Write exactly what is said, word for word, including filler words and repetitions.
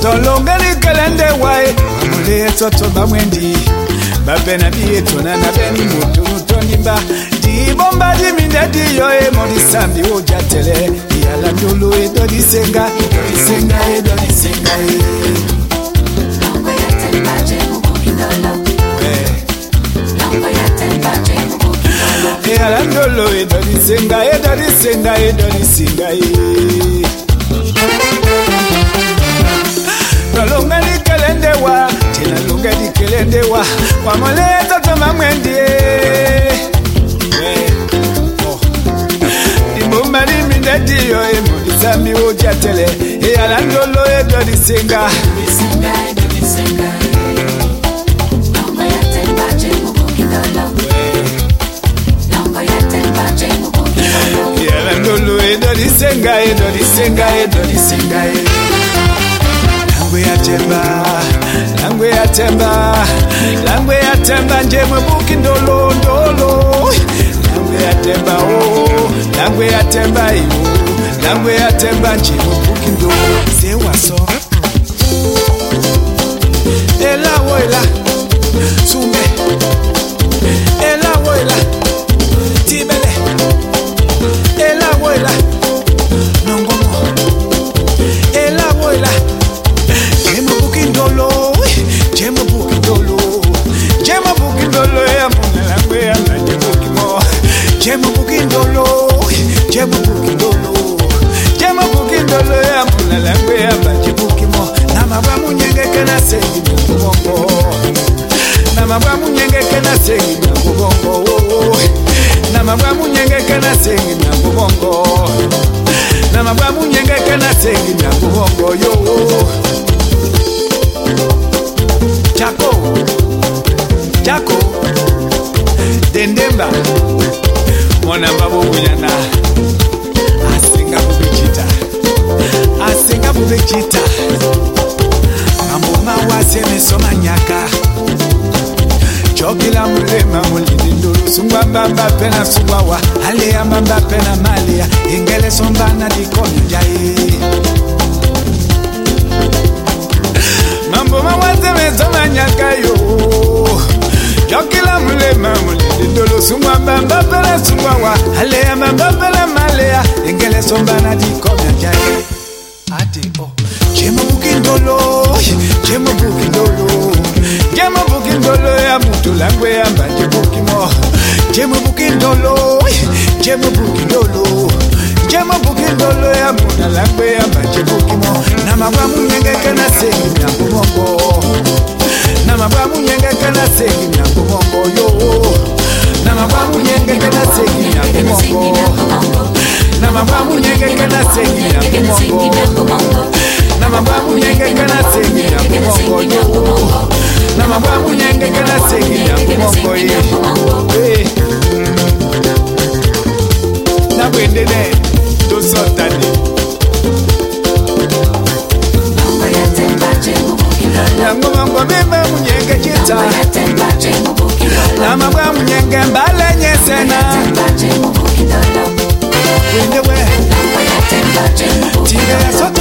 Tolongani kalende wai amule toto bamwendi babena bieto na nabeni mutu tonimba di bomba di mindadi yo e modi sambi o jatele yala ndolo e do di senga do di senga e do di senga e longo ya temba je mukindolo eh longo ya temba je mukindolo yala ndolo e do di senga e do di senga e do di senga e Longa di kelende wa, tina longa di kelende wa, kwa moleta toma mwendi. Di bomba di mindadi yo e modi sambi o jatele, e alandolo e do di senga. di senga e do di senga. Longo ya temba je mukindolo. Longo ya temba je mukindolo. E alandolo e do di senga e do di senga e do di senga e. Langwe atemba, langwe atemba, langwe atemba nje mwebuki ndolo ndolo. Langwe atemba oh, langwe atemba yo, langwe atemba nje mwebuki ndolo. Sewa so. Ela woila, sume. Ela woila, tibele. Ela woila, nongomo. Ela woila. Jemo bukindolo, jemo bukindolo, jemo bukindolo ya muna langwe ya manje bukimo. Jemo bukindolo, jemo bukindolo, jemo bukindolo ya muna langwe ya manje bukimo. Nama ba munyenge kana sengi ngubongo, nama ba munyenge kana sengi ngubongo, nama ba munyenge kana sengi ngubongo, nama ba munyenge kana sengi ngubongo yo. Jaco, Jaco, Dendemba, Mwana babu muyana, asinga bubechita, asinga bubechita, Mamoma wase mesoma nyaka, Chokila mulema mulidi nduru, Sungwa mbamba pena sungwawa, Alea mbamba pena malia, Ingele sombana dikono jaye. Mambo mawaze mesoma nyaka yo Jokila mulema mulidi ndolo Sungwa mbamba pela sungwa wa Alea mbamba pela malea Engele sombana di komya jaye Ate oh Jemo bukindolo Jemo bukindolo Jemo bukindolo ya mutu langwe ya mbanje bukimo Jemo bukindolo Jemo bukindolo Jemo bukindolo ya muna langwe ya mbanje bukimo Nama wa munyenge kana sengi na kubongo Nama wa munyenge kana sengi na kubongo yo Nama wa munyenge kana sengi na kubongo Nama wa munyenge kana sengi na kubongo Nama wa munyenge kana sengi na kubongo yo Nama wa munyenge kana sengi na kubongo yo Na bwendene to sotane Ngoma ngoma munyenge chita Nama bwa munyenge mbale nyesena Wende we Tiga ya sote